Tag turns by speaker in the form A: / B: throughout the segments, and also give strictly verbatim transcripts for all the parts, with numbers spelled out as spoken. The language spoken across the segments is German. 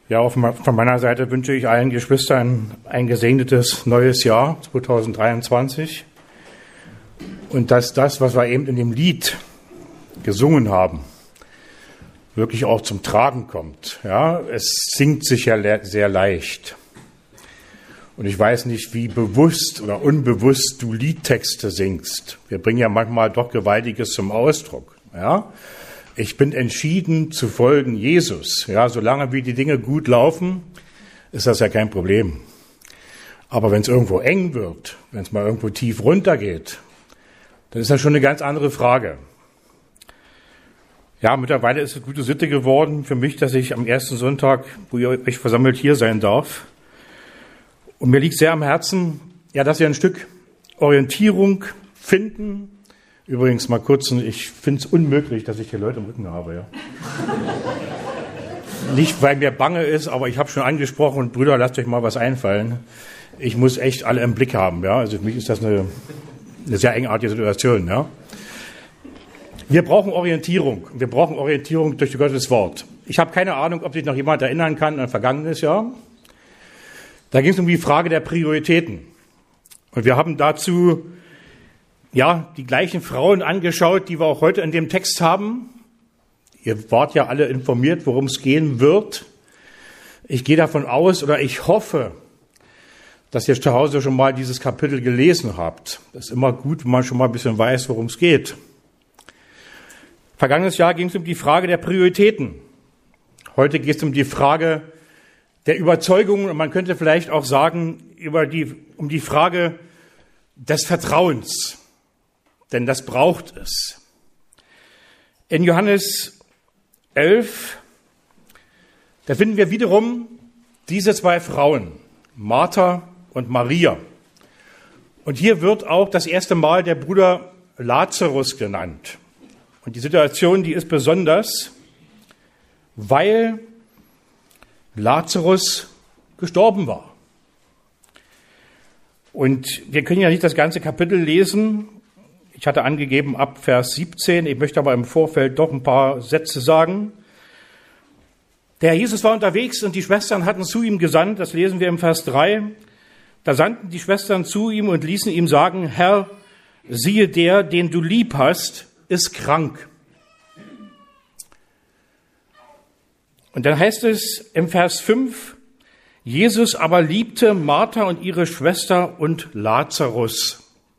A: Ja, auch von meiner Seite wünsche ich allen Geschwistern ein gesegnetes neues Jahr zwanzig dreiundzwanzig und dass das, was wir eben in dem Lied gesungen haben, wirklich auch zum Tragen kommt. Ja, es singt sich ja le- sehr leicht. Und ich weiß nicht, wie bewusst oder unbewusst du Liedtexte singst. Wir bringen ja manchmal doch Gewaltiges zum Ausdruck. Ja, ich bin entschieden zu folgen Jesus. Ja, solange wie die Dinge gut laufen, ist das ja kein Problem. Aber wenn es irgendwo eng wird, wenn es mal irgendwo tief runtergeht, dann ist das schon eine ganz andere Frage. Ja, mittlerweile ist es gute Sitte geworden für mich, dass ich am ersten Sonntag, wo ihr euch versammelt, hier sein darf. Und mir liegt sehr am Herzen, ja, dass wir ein Stück Orientierung finden. Übrigens mal kurz, ich finde es unmöglich, dass ich hier Leute im Rücken habe. Ja. Nicht, weil mir bange ist, aber ich habe schon angesprochen, und Brüder, lasst euch mal was einfallen. Ich muss echt alle im Blick haben. Ja. Also für mich ist das eine, eine sehr engartige Situation. Ja. Wir brauchen Orientierung. Wir brauchen Orientierung durch Gottes Wort. Ich habe keine Ahnung, ob sich noch jemand erinnern kann an ein vergangenes Jahr. Da ging es um die Frage der Prioritäten. Und wir haben dazu ja die gleichen Frauen angeschaut, die wir auch heute in dem Text haben. Ihr wart ja alle informiert, worum es gehen wird. Ich gehe davon aus oder ich hoffe, dass ihr zu Hause schon mal dieses Kapitel gelesen habt. Das ist immer gut, wenn man schon mal ein bisschen weiß, worum es geht. Vergangenes Jahr ging es um die Frage der Prioritäten. Heute geht es um die Frage der Überzeugung, und man könnte vielleicht auch sagen, über die, um die Frage des Vertrauens. Denn das braucht es. In Johannes elf, da finden wir wiederum diese zwei Frauen, Martha und Maria. Und hier wird auch das erste Mal der Bruder Lazarus genannt. Und die Situation, die ist besonders, weil Lazarus gestorben war. Und wir können ja nicht das ganze Kapitel lesen. Ich hatte angegeben ab Vers siebzehn. Ich möchte aber im Vorfeld doch ein paar Sätze sagen. Der Herr Jesus war unterwegs und die Schwestern hatten zu ihm gesandt. Das lesen wir im Vers drei. Da sandten die Schwestern zu ihm und ließen ihm sagen, Herr, siehe, der, den du lieb hast, ist krank. Und dann heißt es im Vers fünf, Jesus aber liebte Martha und ihre Schwester und Lazarus.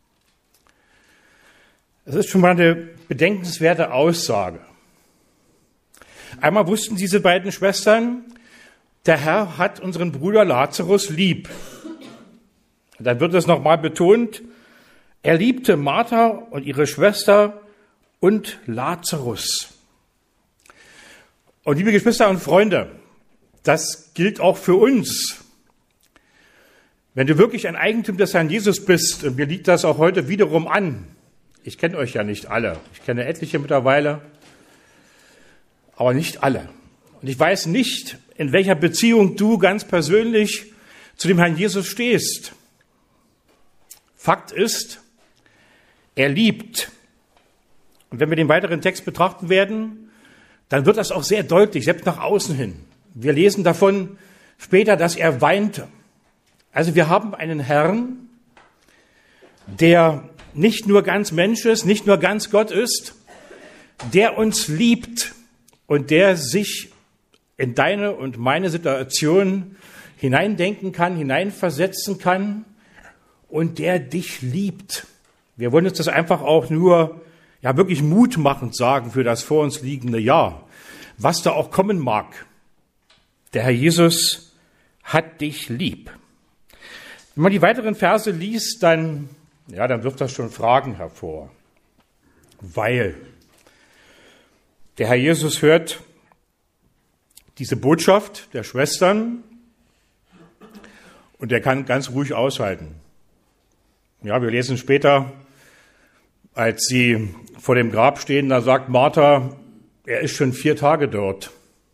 A: Das ist schon mal eine bedenkenswerte Aussage. Einmal wussten diese beiden Schwestern, der Herr hat unseren Bruder Lazarus lieb. Dann wird es nochmal betont, er liebte Martha und ihre Schwester und Lazarus. Und liebe Geschwister und Freunde, das gilt auch für uns. Wenn du wirklich ein Eigentum des Herrn Jesus bist, und mir liegt das auch heute wiederum an, ich kenne euch ja nicht alle, ich kenne etliche mittlerweile, aber nicht alle. Und ich weiß nicht, in welcher Beziehung du ganz persönlich zu dem Herrn Jesus stehst. Fakt ist, er liebt. Und wenn wir den weiteren Text betrachten werden, dann wird das auch sehr deutlich, selbst nach außen hin. Wir lesen davon später, dass er weinte. Also wir haben einen Herrn, der nicht nur ganz Mensch ist, nicht nur ganz Gott ist, der uns liebt und der sich in deine und meine Situation hineindenken kann, hineinversetzen kann und der dich liebt. Wir wollen uns das einfach auch nur ja wirklich mutmachend sagen für das vor uns liegende Jahr, was da auch kommen mag. Der Herr Jesus hat dich lieb. Wenn man die weiteren Verse liest, dann, ja, dann wirft das schon Fragen hervor. Weil der Herr Jesus hört diese Botschaft der Schwestern und er kann ganz ruhig aushalten. Ja, wir lesen später, als sie vor dem Grab stehen, da sagt Martha, er ist schon vier Tage dort.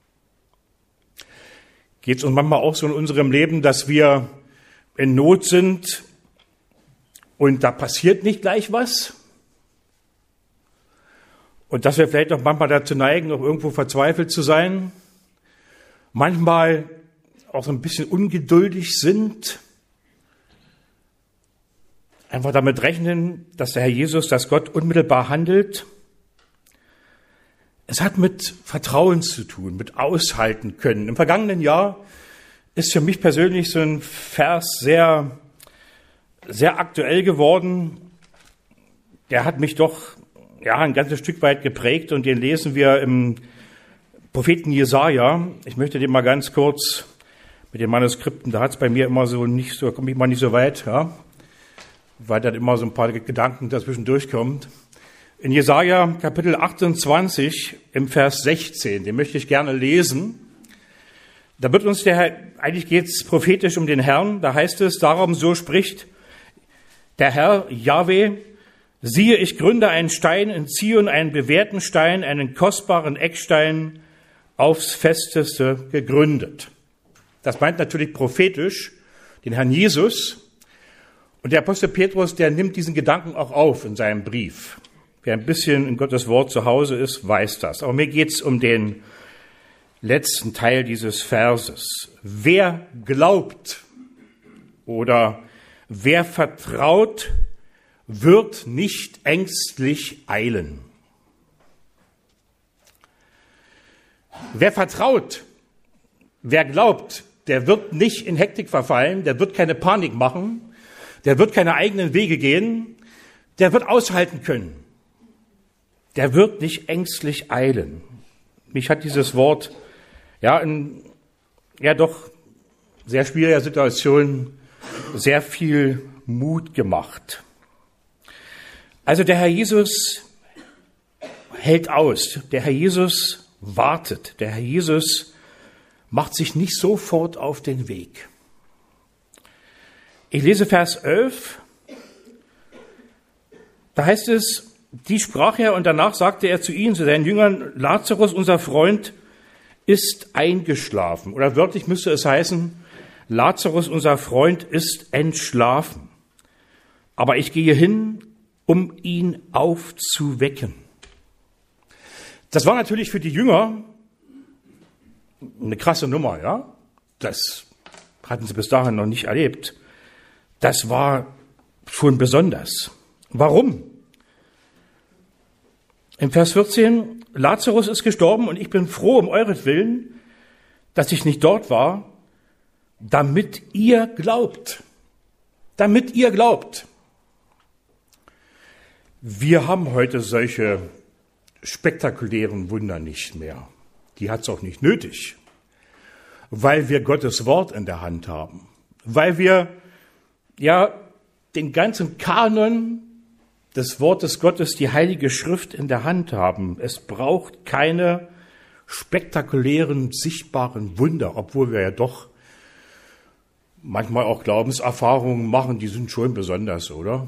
A: Geht es uns manchmal auch so in unserem Leben, dass wir in Not sind und da passiert nicht gleich was? Und dass wir vielleicht auch manchmal dazu neigen, noch irgendwo verzweifelt zu sein? Manchmal auch so ein bisschen ungeduldig sind, einfach damit rechnen, dass der Herr Jesus, dass Gott unmittelbar handelt. Es hat mit Vertrauen zu tun, mit Aushalten können. Im vergangenen Jahr ist für mich persönlich so ein Vers sehr, sehr aktuell geworden. Der hat mich doch ja ein ganzes Stück weit geprägt und den lesen wir im Propheten Jesaja. Ich möchte den mal ganz kurz mit den Manuskripten, da hat es bei mir immer so nicht so, komme ich mal nicht so weit, ja, weil dann immer so ein paar Gedanken dazwischen durchkommt. In Jesaja Kapitel achtundzwanzig im Vers sechzehn, den möchte ich gerne lesen. Da wird uns der Herr, eigentlich geht es prophetisch um den Herrn, da heißt es, darum so spricht der Herr Jahwe, siehe, ich gründe einen Stein in Zion, einen bewährten Stein, einen kostbaren Eckstein, aufs Festeste gegründet. Das meint natürlich prophetisch den Herrn Jesus. Und der Apostel Petrus, der nimmt diesen Gedanken auch auf in seinem Brief. Wer ein bisschen in Gottes Wort zu Hause ist, weiß das. Aber mir geht es um den letzten Teil dieses Verses. Wer glaubt oder wer vertraut, wird nicht ängstlich eilen. Wer vertraut, wer glaubt, der wird nicht in Hektik verfallen, der wird keine Panik machen, der wird keine eigenen Wege gehen, der wird aushalten können. Der wird nicht ängstlich eilen. Mich hat dieses Wort ja in ja doch sehr schwieriger Situation sehr viel Mut gemacht. Also der Herr Jesus hält aus, der Herr Jesus wartet, der Herr Jesus macht sich nicht sofort auf den Weg. Ich lese Vers elf, da heißt es, die sprach er und danach sagte er zu ihnen, zu seinen Jüngern, Lazarus, unser Freund, ist eingeschlafen. Oder wörtlich müsste es heißen, Lazarus, unser Freund, ist entschlafen. Aber ich gehe hin, um ihn aufzuwecken. Das war natürlich für die Jünger eine krasse Nummer, ja. Das hatten sie bis dahin noch nicht erlebt. Das war schon besonders. Warum? Im Vers vierzehn, Lazarus ist gestorben und ich bin froh um euretwillen, dass ich nicht dort war, damit ihr glaubt. Damit ihr glaubt. Wir haben heute solche spektakulären Wunder nicht mehr. Die hat es auch nicht nötig, weil wir Gottes Wort in der Hand haben, weil wir ja den ganzen Kanon des Wortes Gottes, die Heilige Schrift in der Hand haben. Es braucht keine spektakulären, sichtbaren Wunder, obwohl wir ja doch manchmal auch Glaubenserfahrungen machen, die sind schon besonders, oder?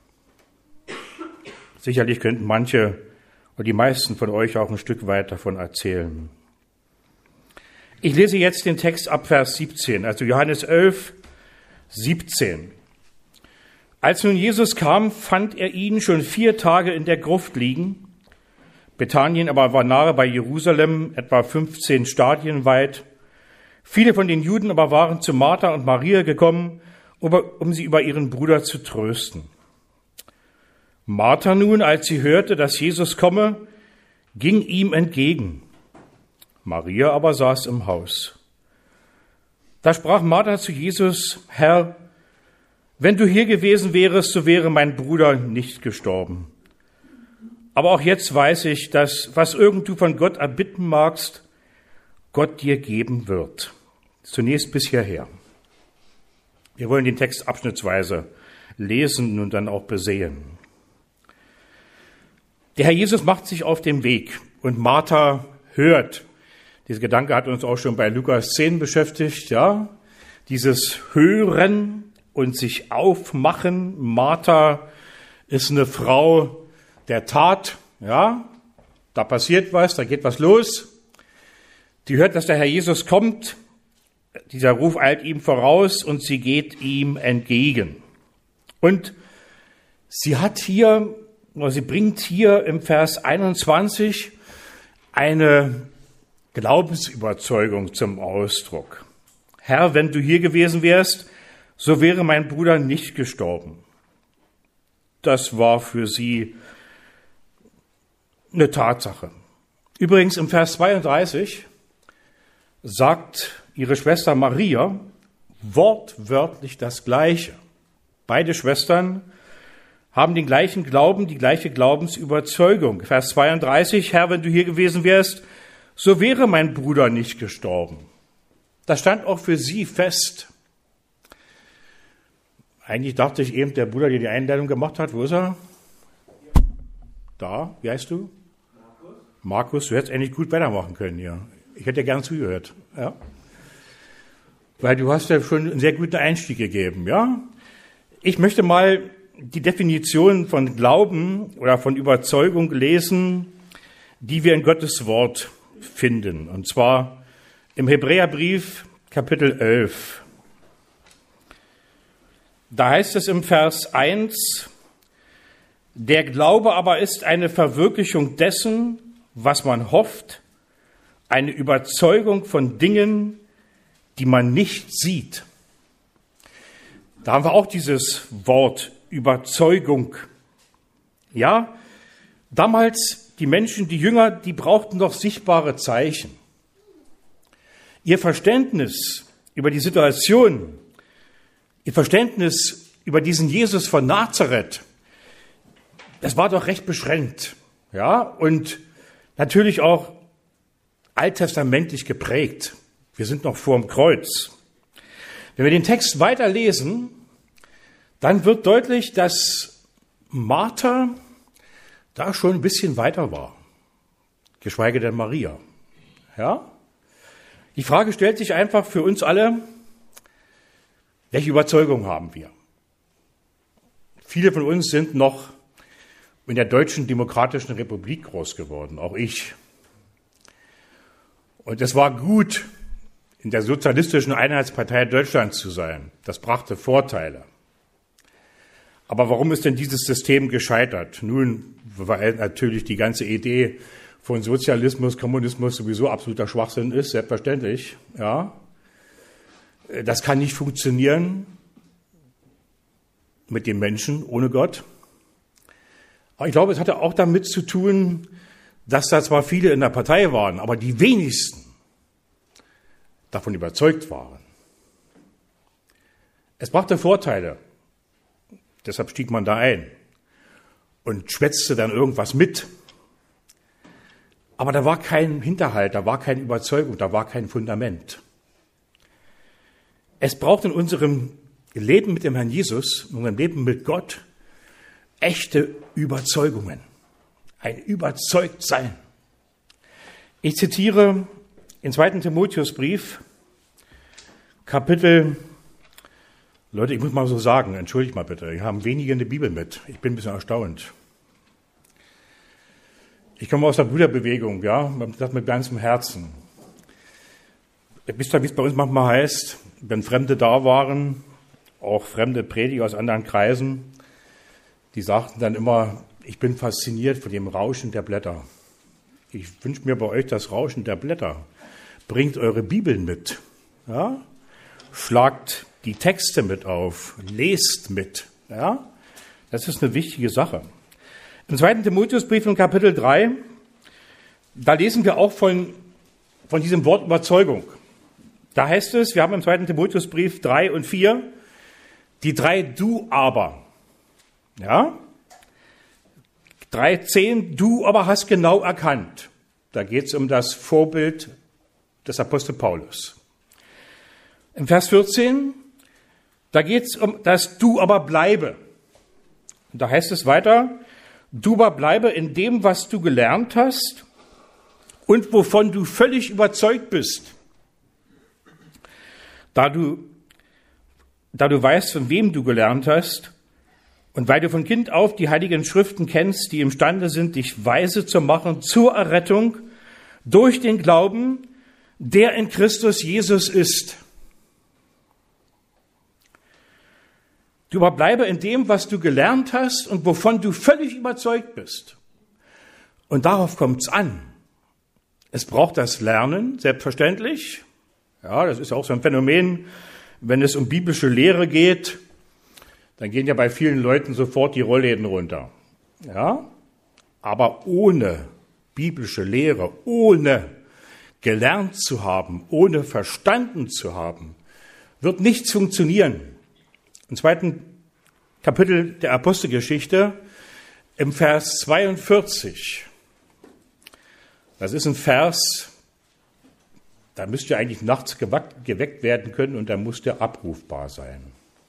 A: Sicherlich könnten manche oder die meisten von euch auch ein Stück weit davon erzählen. Ich lese jetzt den Text ab Vers siebzehn, also Johannes elf, siebzehn. Als nun Jesus kam, fand er ihn schon vier Tage in der Gruft liegen. Bethanien aber war nahe bei Jerusalem, etwa fünfzehn Stadien weit. Viele von den Juden aber waren zu Martha und Maria gekommen, um sie über ihren Bruder zu trösten. Martha nun, als sie hörte, dass Jesus komme, ging ihm entgegen. Maria aber saß im Haus. Da sprach Martha zu Jesus, Herr, wenn du hier gewesen wärest, so wäre mein Bruder nicht gestorben. Aber auch jetzt weiß ich, dass, was irgend du von Gott erbitten magst, Gott dir geben wird. Zunächst bis hierher. Wir wollen den Text abschnittsweise lesen und dann auch besehen. Der Herr Jesus macht sich auf den Weg und Martha hört. Dieser Gedanke hat uns auch schon bei Lukas zehn beschäftigt, ja. Dieses Hören und sich aufmachen. Martha ist eine Frau der Tat, ja. Da passiert was, da geht was los. Die hört, dass der Herr Jesus kommt. Dieser Ruf eilt ihm voraus und sie geht ihm entgegen. Und sie hat hier, oder sie bringt hier im Vers einundzwanzig eine Glaubensüberzeugung zum Ausdruck. Herr, wenn du hier gewesen wärst, so wäre mein Bruder nicht gestorben. Das war für sie eine Tatsache. Übrigens im Vers zweiunddreißig sagt ihre Schwester Maria wortwörtlich das Gleiche. Beide Schwestern haben den gleichen Glauben, die gleiche Glaubensüberzeugung. Vers zweiunddreißig, Herr, wenn du hier gewesen wärst, so wäre mein Bruder nicht gestorben. Das stand auch für sie fest. Eigentlich dachte ich eben, der Bruder, der die Einladung gemacht hat, wo ist er? Da, wie heißt du? Markus. Markus, du hättest eigentlich gut weitermachen können hier. Ich hätte dir gern zugehört. Ja? Weil du hast ja schon einen sehr guten Einstieg gegeben. Ja? Ich möchte mal die Definition von Glauben oder von Überzeugung lesen, die wir in Gottes Wort finden. Und zwar im Hebräerbrief Kapitel elf. Da heißt es im Vers eins, der Glaube aber ist eine Verwirklichung dessen, was man hofft, eine Überzeugung von Dingen, die man nicht sieht. Da haben wir auch dieses Wort Überzeugung. Ja, damals die Menschen, die Jünger, die brauchten doch sichtbare Zeichen. Ihr Verständnis über die Situation, ihr Verständnis über diesen Jesus von Nazareth, das war doch recht beschränkt. Ja, und natürlich auch alttestamentlich geprägt. Wir sind noch vor dem Kreuz. Wenn wir den Text weiterlesen, dann wird deutlich, dass Martha da schon ein bisschen weiter war, geschweige denn Maria. Ja? Die Frage stellt sich einfach für uns alle, welche Überzeugung haben wir? Viele von uns sind noch in der Deutschen Demokratischen Republik groß geworden, auch ich. Und es war gut, in der Sozialistischen Einheitspartei Deutschlands zu sein. Das brachte Vorteile. Aber warum ist denn dieses System gescheitert? Nun, weil natürlich die ganze Idee von Sozialismus, Kommunismus sowieso absoluter Schwachsinn ist, selbstverständlich. Ja, das kann nicht funktionieren mit den Menschen ohne Gott. Aber ich glaube, es hatte auch damit zu tun, dass da zwar viele in der Partei waren, aber die wenigsten davon überzeugt waren. Es brachte Vorteile. Deshalb stieg man da ein und schwätzte dann irgendwas mit. Aber da war kein Hinterhalt, da war keine Überzeugung, da war kein Fundament. Es braucht in unserem Leben mit dem Herrn Jesus, in unserem Leben mit Gott, echte Überzeugungen. Ein Überzeugtsein. Ich zitiere in zweiten Timotheusbrief, Kapitel, Leute, ich muss mal so sagen, entschuldigt mal bitte, wir haben wenige eine Bibel mit. Ich bin ein bisschen erstaunt. Ich komme aus der Brüderbewegung, ja, das mit ganzem Herzen. Wisst ihr, wie es bei uns manchmal heißt, wenn Fremde da waren, auch fremde Prediger aus anderen Kreisen, die sagten dann immer, ich bin fasziniert von dem Rauschen der Blätter. Ich wünsche mir bei euch das Rauschen der Blätter. Bringt eure Bibeln mit. Ja? Schlagt die Texte mit auf. Lest mit. Ja? Das ist eine wichtige Sache. Im zweiten Timotheusbrief in Kapitel drei, da lesen wir auch von, von diesem Wort Überzeugung. Da heißt es, wir haben im zweiten Timotheusbrief drei und vier, die drei Du aber. Ja? drei zehn, du aber hast genau erkannt. Da geht es um das Vorbild des Apostel Paulus. Im Vers vierzehn, da geht es um das Du aber bleibe. Und da heißt es weiter, du aber bleibe in dem, was du gelernt hast und wovon du völlig überzeugt bist. Da du, da du weißt, von wem du gelernt hast, und weil du von Kind auf die heiligen Schriften kennst, die imstande sind, dich weise zu machen zur Errettung durch den Glauben, der in Christus Jesus ist. Du aber bleibe in dem, was du gelernt hast und wovon du völlig überzeugt bist. Und darauf kommt es an. Es braucht das Lernen, selbstverständlich. Ja, das ist auch so ein Phänomen, wenn es um biblische Lehre geht, dann gehen ja bei vielen Leuten sofort die Rollläden runter. Ja, aber ohne biblische Lehre, ohne gelernt zu haben, ohne verstanden zu haben, wird nichts funktionieren. Im zweiten Kapitel der Apostelgeschichte, im Vers zweiundvierzig, das ist ein Vers, da müsst ihr eigentlich nachts geweckt werden können und da muss der abrufbar sein.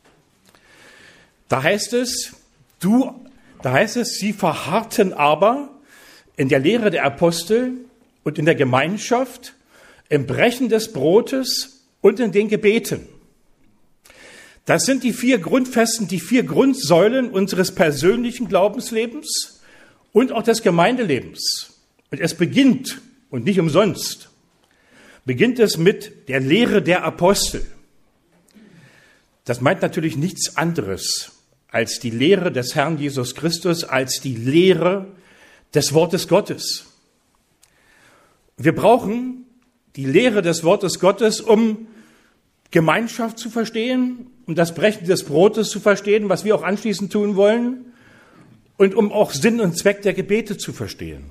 A: Da heißt es, du, da heißt es, sie verharrten aber in der Lehre der Apostel und in der Gemeinschaft, im Brechen des Brotes und in den Gebeten. Das sind die vier Grundfesten, die vier Grundsäulen unseres persönlichen Glaubenslebens und auch des Gemeindelebens. Und es beginnt, und nicht umsonst, beginnt es mit der Lehre der Apostel. Das meint natürlich nichts anderes als die Lehre des Herrn Jesus Christus, als die Lehre des Wortes Gottes. Wir brauchen die Lehre des Wortes Gottes, um Gemeinschaft zu verstehen, um das Brechen des Brotes zu verstehen, was wir auch anschließend tun wollen, und um auch Sinn und Zweck der Gebete zu verstehen.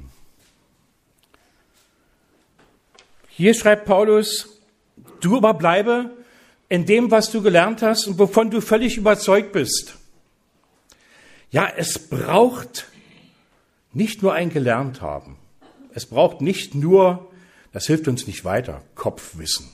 A: Hier schreibt Paulus, du aber bleibe in dem, was du gelernt hast und wovon du völlig überzeugt bist. Ja, es braucht nicht nur ein Gelernt haben. Es braucht nicht nur, das hilft uns nicht weiter, Kopfwissen.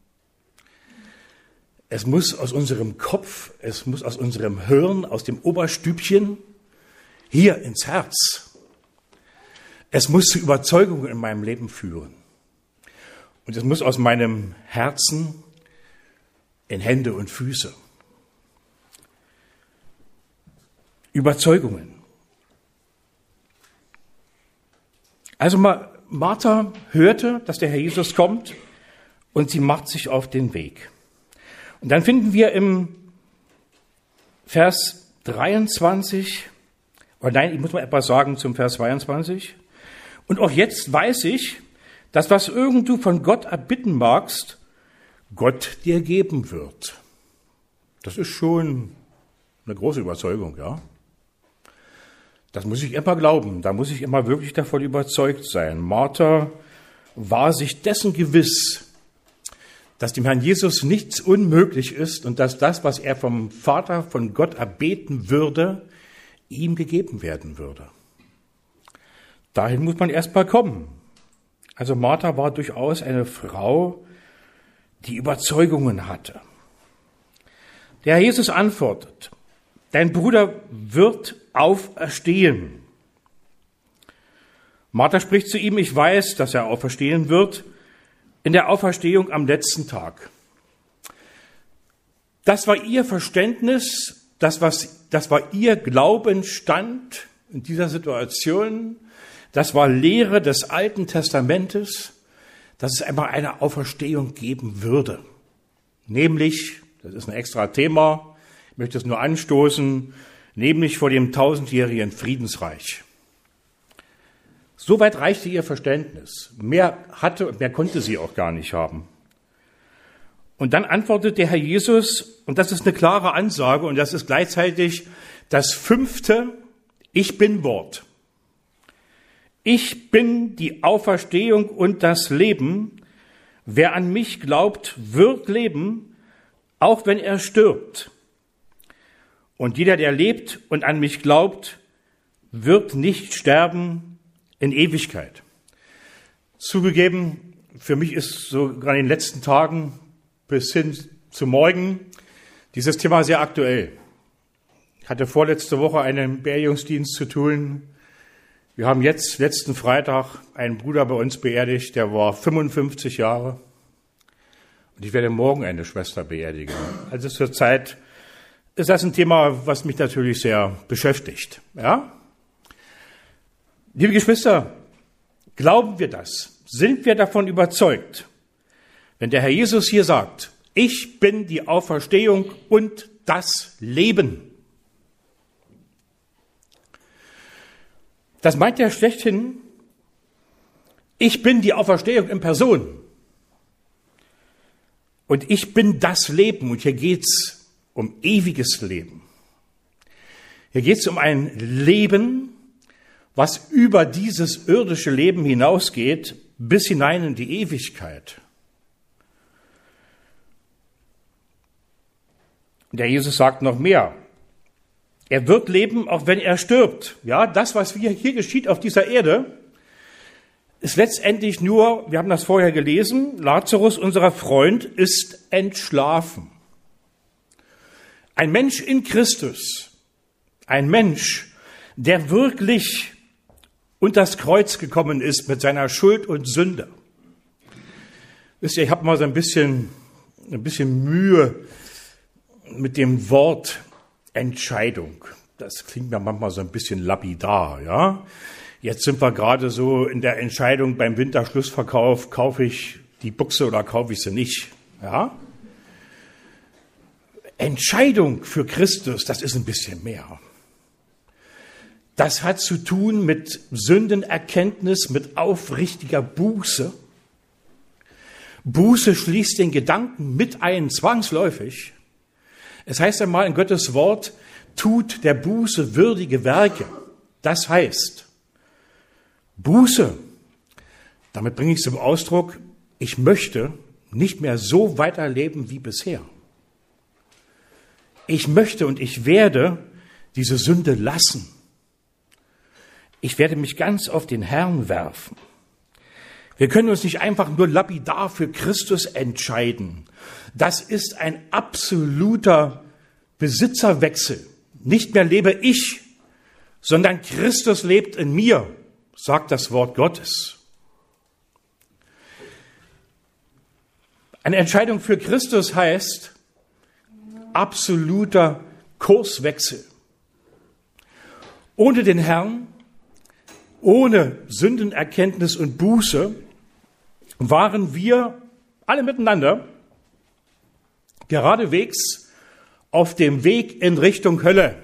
A: Es muss aus unserem Kopf, es muss aus unserem Hirn, aus dem Oberstübchen hier ins Herz. Es muss zu Überzeugungen in meinem Leben führen. Und es muss aus meinem Herzen in Hände und Füße. Überzeugungen. Also Martha hörte, dass der Herr Jesus kommt und sie macht sich auf den Weg. Und dann finden wir im Vers dreiundzwanzig, oder nein, ich muss mal etwas sagen zum Vers zweiundzwanzig. Und auch jetzt weiß ich, dass was irgend du von Gott erbitten magst, Gott dir geben wird. Das ist schon eine große Überzeugung, ja. Das muss ich immer glauben, da muss ich immer wirklich davon überzeugt sein. Martha war sich dessen gewiss, dass dem Herrn Jesus nichts unmöglich ist und dass das, was er vom Vater, von Gott erbeten würde, ihm gegeben werden würde. Dahin muss man erst mal kommen. Also Martha war durchaus eine Frau, die Überzeugungen hatte. Der Herr Jesus antwortet, dein Bruder wird auferstehen. Martha spricht zu ihm, ich weiß, dass er auferstehen wird, in der Auferstehung am letzten Tag. Das war ihr Verständnis, das, was, das war ihr Glaubensstand in dieser Situation. Das war Lehre des Alten Testamentes, dass es einmal eine Auferstehung geben würde. Nämlich, das ist ein extra Thema, ich möchte es nur anstoßen, nämlich vor dem tausendjährigen Friedensreich. Soweit reichte ihr Verständnis. Mehr hatte und mehr konnte sie auch gar nicht haben. Und dann antwortet der Herr Jesus, und das ist eine klare Ansage, und das ist gleichzeitig das fünfte Ich Bin-Wort. Ich bin die Auferstehung und das Leben. Wer an mich glaubt, wird leben, auch wenn er stirbt. Und jeder, der lebt und an mich glaubt, wird nicht sterben in Ewigkeit. Zugegeben, für mich ist sogar in den letzten Tagen bis hin zu morgen dieses Thema sehr aktuell. Ich hatte vorletzte Woche einen Beerdigungsdienst zu tun. Wir haben jetzt, letzten Freitag, einen Bruder bei uns beerdigt, der war fünfundfünfzig Jahre. Und ich werde morgen eine Schwester beerdigen. Also zurzeit ist das ein Thema, was mich natürlich sehr beschäftigt. Ja? Liebe Geschwister, glauben wir das? Sind wir davon überzeugt? Wenn der Herr Jesus hier sagt, ich bin die Auferstehung und das Leben. Das meint er schlechthin, ich bin die Auferstehung in Person. Und ich bin das Leben. Und hier geht's um ewiges Leben. Hier geht's um ein Leben, was über dieses irdische Leben hinausgeht, bis hinein in die Ewigkeit. Der Jesus sagt noch mehr. Er wird leben, auch wenn er stirbt. Ja, das, was hier geschieht auf dieser Erde, ist letztendlich nur, wir haben das vorher gelesen, Lazarus, unser Freund, ist entschlafen. Ein Mensch in Christus, ein Mensch, der wirklich unter das Kreuz gekommen ist mit seiner Schuld und Sünde. Wisst ihr, ich habe mal so ein bisschen, ein bisschen Mühe mit dem Wort Entscheidung. Das klingt mir manchmal so ein bisschen lapidar, ja. Jetzt sind wir gerade so in der Entscheidung beim Winterschlussverkauf, kaufe ich die Buchse oder kaufe ich sie nicht, ja. Entscheidung für Christus, das ist ein bisschen mehr. Das hat zu tun mit Sündenerkenntnis, mit aufrichtiger Buße. Buße schließt den Gedanken mit ein, zwangsläufig. Es heißt einmal in Gottes Wort, tut der Buße würdige Werke. Das heißt, Buße, damit bringe ich zum Ausdruck, ich möchte nicht mehr so weiterleben wie bisher. Ich möchte und ich werde diese Sünde lassen. Ich werde mich ganz auf den Herrn werfen. Wir können uns nicht einfach nur lapidar für Christus entscheiden. Das ist ein absoluter Besitzerwechsel. Nicht mehr lebe ich, sondern Christus lebt in mir, sagt das Wort Gottes. Eine Entscheidung für Christus heißt absoluter Kurswechsel. Ohne den Herrn, ohne Sündenerkenntnis und Buße waren wir alle miteinander geradewegs auf dem Weg in Richtung Hölle.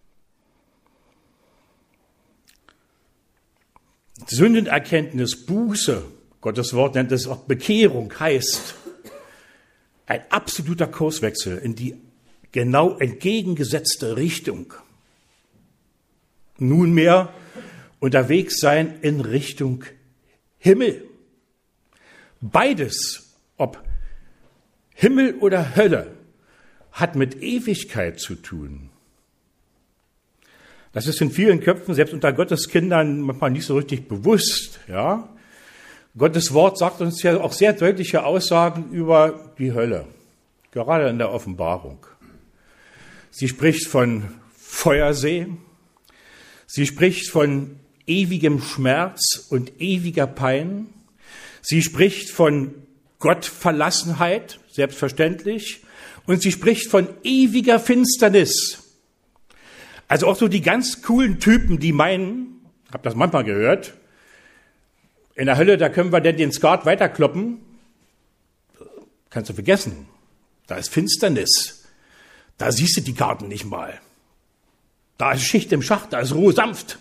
A: Sündenerkenntnis, Buße, Gottes Wort nennt es auch Bekehrung, heißt ein absoluter Kurswechsel in die genau entgegengesetzte Richtung. Nunmehr unterwegs sein in Richtung Himmel. Beides, ob Himmel oder Hölle, hat mit Ewigkeit zu tun. Das ist in vielen Köpfen, selbst unter Gottes Kindern, manchmal nicht so richtig bewusst. Ja? Gottes Wort sagt uns ja auch sehr deutliche Aussagen über die Hölle, gerade in der Offenbarung. Sie spricht von Feuersee, sie spricht von ewigem Schmerz und ewiger Pein. Sie spricht von Gottverlassenheit, selbstverständlich. Und sie spricht von ewiger Finsternis. Also auch so die ganz coolen Typen, die meinen, ich habe das manchmal gehört, in der Hölle, da können wir denn den Skat weiterkloppen. Kannst du vergessen. Da ist Finsternis. Da siehst du die Karten nicht mal. Da ist Schicht im Schacht, da ist Ruhe sanft.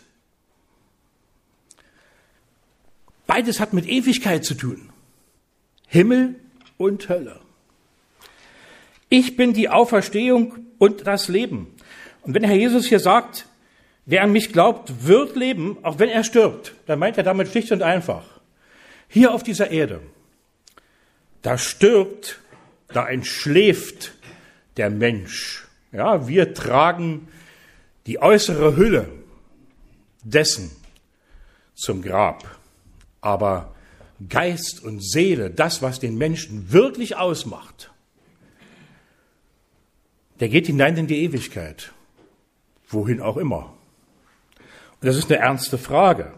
A: Beides hat mit Ewigkeit zu tun. Himmel und Hölle. Ich bin die Auferstehung und das Leben. Und wenn der Herr Jesus hier sagt, wer an mich glaubt, wird leben, auch wenn er stirbt, dann meint er damit schlicht und einfach. Hier auf dieser Erde, da stirbt, da entschläft der Mensch. Ja, wir tragen die äußere Hülle dessen zum Grab. Aber Geist und Seele, das, was den Menschen wirklich ausmacht, der geht hinein in die Ewigkeit. Wohin auch immer. Und das ist eine ernste Frage.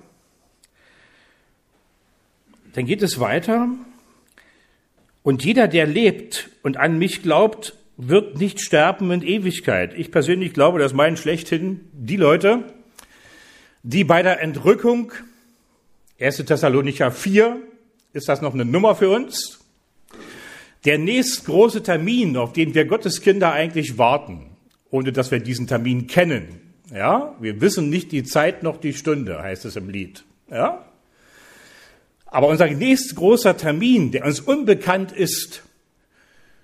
A: Dann geht es weiter. Und jeder, der lebt und an mich glaubt, wird nicht sterben in Ewigkeit. Ich persönlich glaube, das meinen schlechthin die Leute, die bei der Entrückung, erster Thessalonicher vier, ist das noch eine Nummer für uns? Der nächstgroße Termin, auf den wir Gottes Kinder eigentlich warten, ohne dass wir diesen Termin kennen. Ja, wir wissen nicht die Zeit noch die Stunde, heißt es im Lied. Ja, aber unser nächstgroßer Termin, der uns unbekannt ist,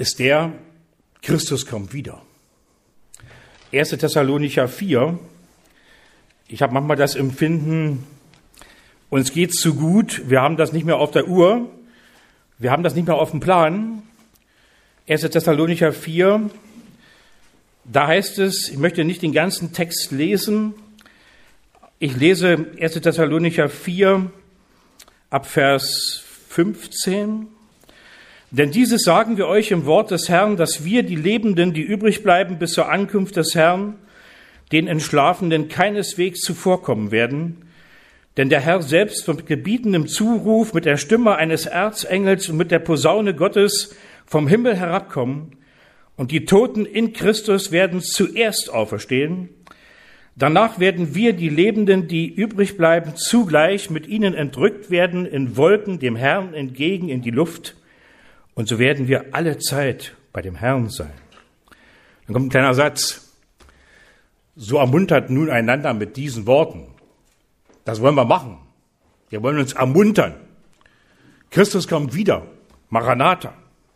A: ist der, Christus kommt wieder. erster Thessalonicher vier. Ich habe manchmal das Empfinden, uns geht's zu gut, wir haben das nicht mehr auf der Uhr, wir haben das nicht mehr auf dem Plan. erster Thessalonicher vier, da heißt es, ich möchte nicht den ganzen Text lesen, ich lese erster Thessalonicher vier ab Vers fünfzehn. Denn dieses sagen wir euch im Wort des Herrn, dass wir, die Lebenden, die übrig bleiben bis zur Ankunft des Herrn, den Entschlafenen keineswegs zuvorkommen werden. Denn der Herr selbst mit gebietendem Zuruf, mit der Stimme eines Erzengels und mit der Posaune Gottes vom Himmel herabkommen, und die Toten in Christus werden zuerst auferstehen. Danach werden wir, die Lebenden, die übrig bleiben, zugleich mit ihnen entrückt werden in Wolken dem Herrn entgegen in die Luft. Und so werden wir alle Zeit bei dem Herrn sein. Dann kommt ein kleiner Satz. So ermuntert nun einander mit diesen Worten. Das wollen wir machen. Wir wollen uns ermuntern. Christus kommt wieder. Maranatha.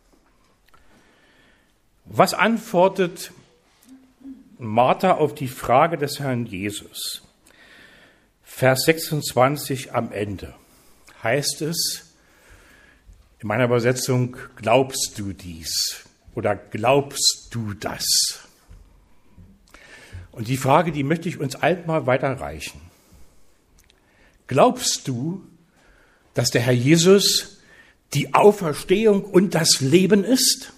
A: Was antwortet Martha auf die Frage des Herrn Jesus? Vers sechsundzwanzig am Ende heißt es, in meiner Übersetzung, glaubst du dies oder glaubst du das? Und die Frage, die möchte ich uns allen mal weiterreichen. Glaubst du, dass der Herr Jesus die Auferstehung und das Leben ist?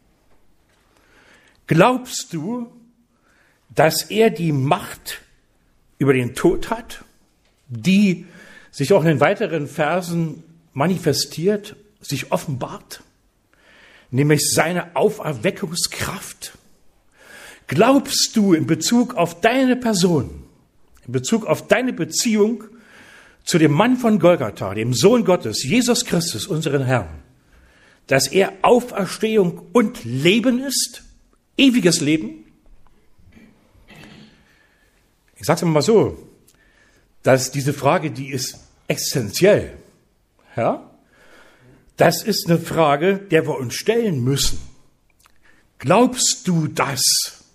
A: Glaubst du, dass er die Macht über den Tod hat, die sich auch in den weiteren Versen manifestiert, sich offenbart, nämlich seine Auferweckungskraft? Glaubst du in Bezug auf deine Person, in Bezug auf deine Beziehung zu dem Mann von Golgatha, dem Sohn Gottes, Jesus Christus, unseren Herrn, dass er Auferstehung und Leben ist, ewiges Leben? Ich sage es mal so, dass diese Frage, die ist essentiell, ja? Das ist eine Frage, der wir uns stellen müssen. Glaubst du das?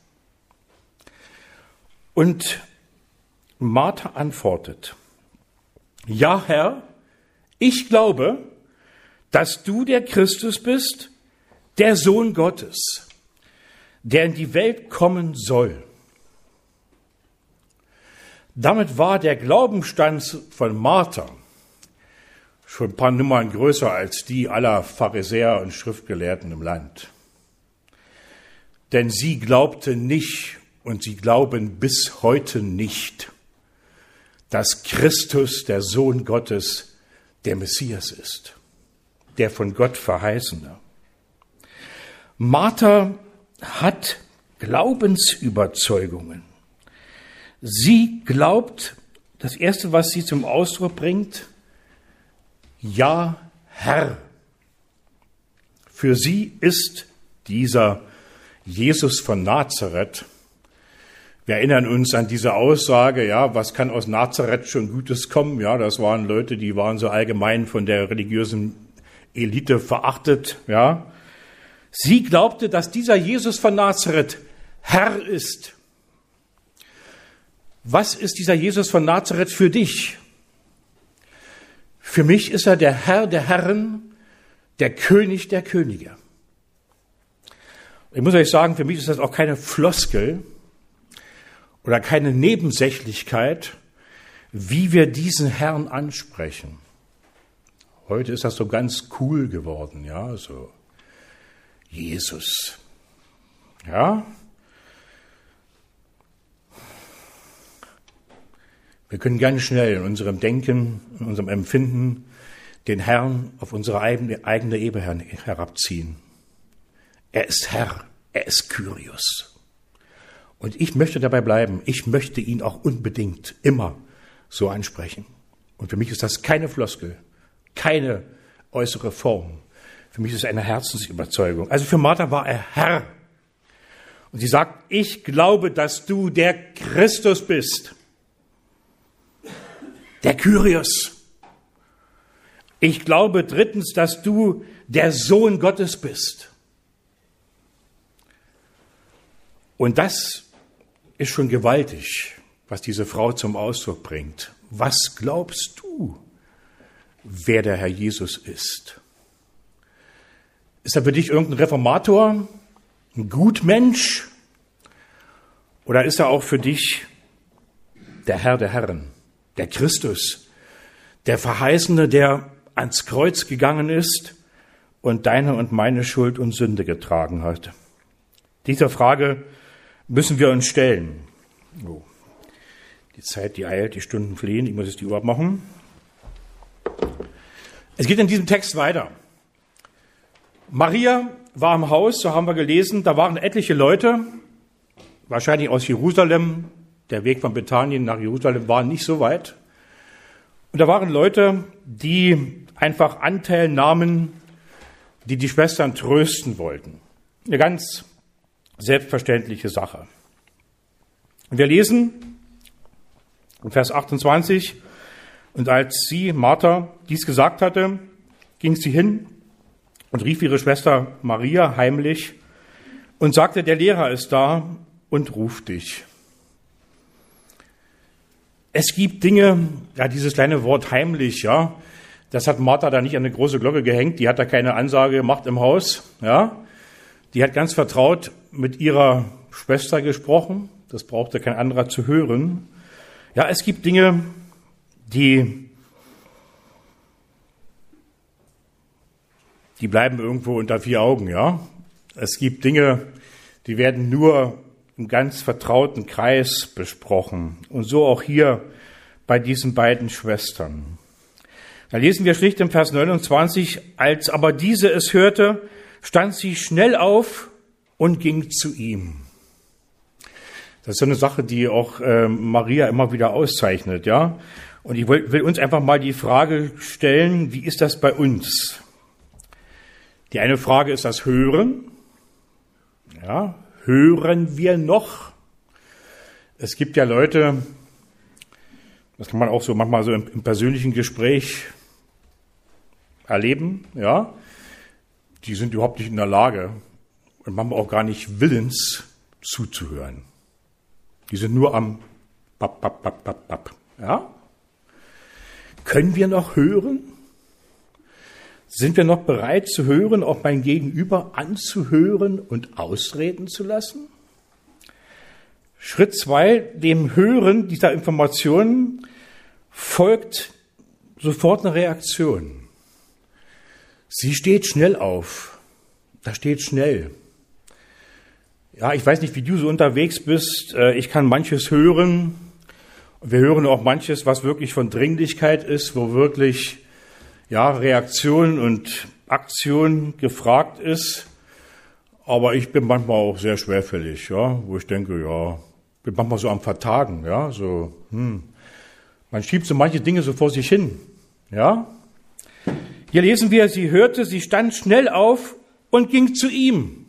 A: Und Martha antwortet, ja, Herr, ich glaube, dass du der Christus bist, der Sohn Gottes, der in die Welt kommen soll. Damit war der Glaubensstand von Martha schon ein paar Nummern größer als die aller Pharisäer und Schriftgelehrten im Land. Denn sie glaubte nicht und sie glauben bis heute nicht, dass Christus, der Sohn Gottes, der Messias ist, der von Gott Verheißene. Martha hat Glaubensüberzeugungen. Sie glaubt, das Erste, was sie zum Ausdruck bringt, ja, Herr. Für sie ist dieser Jesus von Nazareth. Wir erinnern uns an diese Aussage, ja, was kann aus Nazareth schon Gutes kommen? Ja, das waren Leute, die waren so allgemein von der religiösen Elite verachtet, ja. Sie glaubte, dass dieser Jesus von Nazareth Herr ist. Was ist dieser Jesus von Nazareth für dich? Für mich ist er der Herr der Herren, der König der Könige. Ich muss euch sagen, für mich ist das auch keine Floskel oder keine Nebensächlichkeit, wie wir diesen Herrn ansprechen. Heute ist das so ganz cool geworden, ja, so Jesus. Ja? Wir können ganz schnell in unserem Denken, in unserem Empfinden den Herrn auf unsere eigene, eigene Ebene herabziehen. Er ist Herr, er ist Kyrios. Und ich möchte dabei bleiben, ich möchte ihn auch unbedingt immer so ansprechen. Und für mich ist das keine Floskel, keine äußere Form. Für mich ist es eine Herzensüberzeugung. Also für Martha war er Herr. Und sie sagt, ich glaube, dass du der Christus bist. Der Kyrios. Ich glaube drittens, dass du der Sohn Gottes bist. Und das ist schon gewaltig, was diese Frau zum Ausdruck bringt. Was glaubst du, wer der Herr Jesus ist? Ist er für dich irgendein Reformator, ein Gutmensch? Oder ist er auch für dich der Herr der Herren, der Christus, der Verheißene, der ans Kreuz gegangen ist und deine und meine Schuld und Sünde getragen hat? Dieser Frage müssen wir uns stellen. Oh, die Zeit, die eilt, die Stunden fliehen, ich muss jetzt die Uhr abmachen. Es geht in diesem Text weiter. Maria war im Haus, so haben wir gelesen, da waren etliche Leute, wahrscheinlich aus Jerusalem. Der Weg von Bethanien nach Jerusalem war nicht so weit. Und da waren Leute, die einfach Anteil nahmen, die die Schwestern trösten wollten. Eine ganz selbstverständliche Sache. Wir lesen in Vers achtundzwanzig, und als sie, Martha, dies gesagt hatte, ging sie hin und rief ihre Schwester Maria heimlich und sagte, der Lehrer ist da und ruft dich. Es gibt Dinge, ja, dieses kleine Wort heimlich, ja, das hat Martha da nicht an eine große Glocke gehängt, die hat da keine Ansage gemacht im Haus, ja. Die hat ganz vertraut mit ihrer Schwester gesprochen, das brauchte kein anderer zu hören. Ja, es gibt Dinge, die, die bleiben irgendwo unter vier Augen, ja. Es gibt Dinge, die werden nur im ganz vertrauten Kreis besprochen. Und so auch hier bei diesen beiden Schwestern. Da lesen wir schlicht im Vers neunundzwanzig, als aber diese es hörte, stand sie schnell auf und ging zu ihm. Das ist so eine Sache, die auch äh, Maria immer wieder auszeichnet, ja. Und ich will, will uns einfach mal die Frage stellen, wie ist das bei uns? Die eine Frage ist das Hören. Ja, hören wir noch? Es gibt ja Leute, das kann man auch so manchmal so im, im persönlichen Gespräch erleben, ja, die sind überhaupt nicht in der Lage und manchmal auch gar nicht willens zuzuhören. Die sind nur am bap, bap, bap, bap, bap, ja. Können wir noch hören? Sind wir noch bereit zu hören, auch mein Gegenüber anzuhören und ausreden zu lassen? Schritt zwei, dem Hören dieser Informationen folgt sofort eine Reaktion. Sie steht schnell auf. Da steht schnell. Ja, ich weiß nicht, wie du so unterwegs bist. Ich kann manches hören. Wir hören auch manches, was wirklich von Dringlichkeit ist, wo wirklich ja, Reaktion und Aktion gefragt ist. Aber ich bin manchmal auch sehr schwerfällig, ja, wo ich denke, ja, bin manchmal so am Vertagen, ja, so, hm. Man schiebt so manche Dinge so vor sich hin, ja. Hier lesen wir, sie hörte, sie stand schnell auf und ging zu ihm.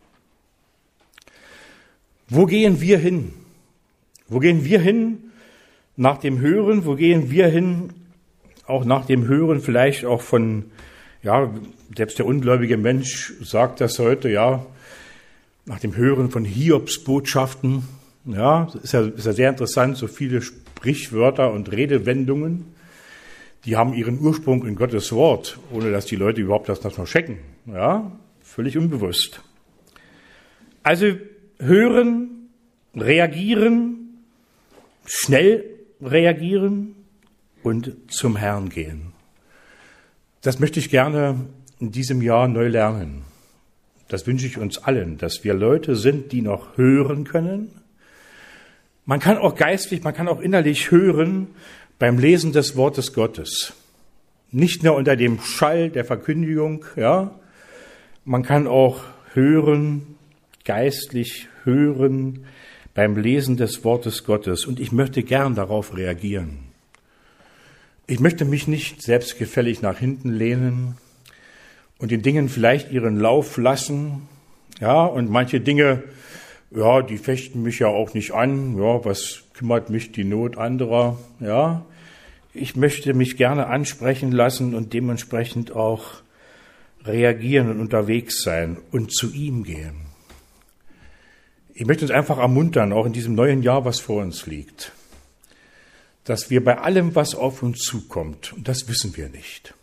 A: Wo gehen wir hin? Wo gehen wir hin nach dem Hören? Wo gehen wir hin auch nach dem Hören vielleicht auch von, ja, selbst der ungläubige Mensch sagt das heute, ja, nach dem Hören von Hiobsbotschaften, ja, ist ja, ist ja sehr interessant, so viele Sprichwörter und Redewendungen, die haben ihren Ursprung in Gottes Wort, ohne dass die Leute überhaupt das noch checken, ja, völlig unbewusst. Also hören, reagieren, schnell reagieren und zum Herrn gehen. Das möchte ich gerne in diesem Jahr neu lernen. Das wünsche ich uns allen, dass wir Leute sind, die noch hören können. Man kann auch geistlich, man kann auch innerlich hören beim Lesen des Wortes Gottes. Nicht nur unter dem Schall der Verkündigung, ja. Man kann auch hören, geistlich hören beim Lesen des Wortes Gottes. Und ich möchte gern darauf reagieren. Ich möchte mich nicht selbstgefällig nach hinten lehnen und den Dingen vielleicht ihren Lauf lassen. Ja, und manche Dinge, ja, die fechten mich ja auch nicht an. Ja, was kümmert mich die Not anderer? Ja, ich möchte mich gerne ansprechen lassen und dementsprechend auch reagieren und unterwegs sein und zu ihm gehen. Ich möchte uns einfach ermuntern, auch in diesem neuen Jahr, was vor uns liegt, dass wir bei allem, was auf uns zukommt, und das wissen wir nicht,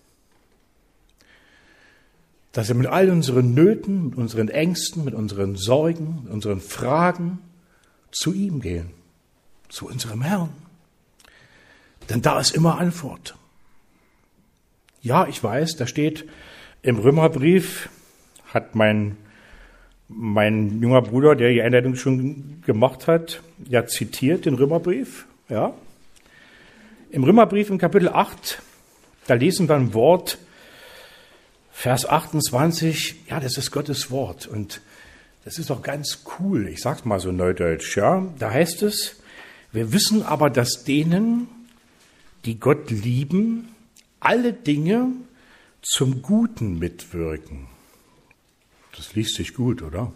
A: dass wir mit all unseren Nöten, mit unseren Ängsten, mit unseren Sorgen, mit unseren Fragen zu ihm gehen, zu unserem Herrn. Denn da ist immer Antwort. Ja, ich weiß, da steht im Römerbrief, hat mein, mein junger Bruder, der die Einleitung schon gemacht hat, ja zitiert den Römerbrief. Ja. Im Römerbrief im Kapitel acht, da lesen wir ein Wort, Vers achtundzwanzig, ja, das ist Gottes Wort und das ist doch ganz cool, ich sag's mal so neudeutsch, ja. Da heißt es, wir wissen aber, dass denen, die Gott lieben, alle Dinge zum Guten mitwirken. Das liest sich gut, oder?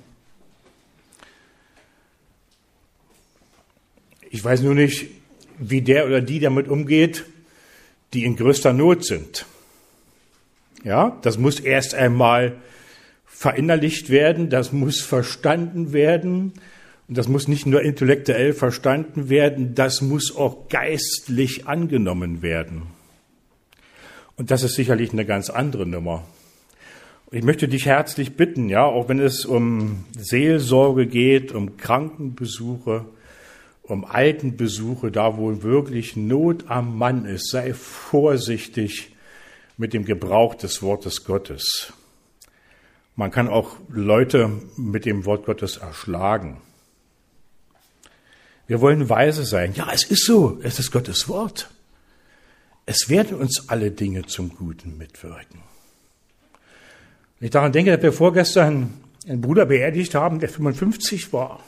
A: Ich weiß nur nicht, wie der oder die damit umgeht, die in größter Not sind. Ja, das muss erst einmal verinnerlicht werden, das muss verstanden werden. Und das muss nicht nur intellektuell verstanden werden, das muss auch geistlich angenommen werden. Und das ist sicherlich eine ganz andere Nummer. Und ich möchte dich herzlich bitten, ja, auch wenn es um Seelsorge geht, um Krankenbesuche, um Altenbesuche, da wo wirklich Not am Mann ist, sei vorsichtig mit dem Gebrauch des Wortes Gottes. Man kann auch Leute mit dem Wort Gottes erschlagen. Wir wollen weise sein. Ja, es ist so, es ist Gottes Wort. Es werden uns alle Dinge zum Guten mitwirken. Wenn ich daran denke, dass wir vorgestern einen Bruder beerdigt haben, der fünfundfünfzig war,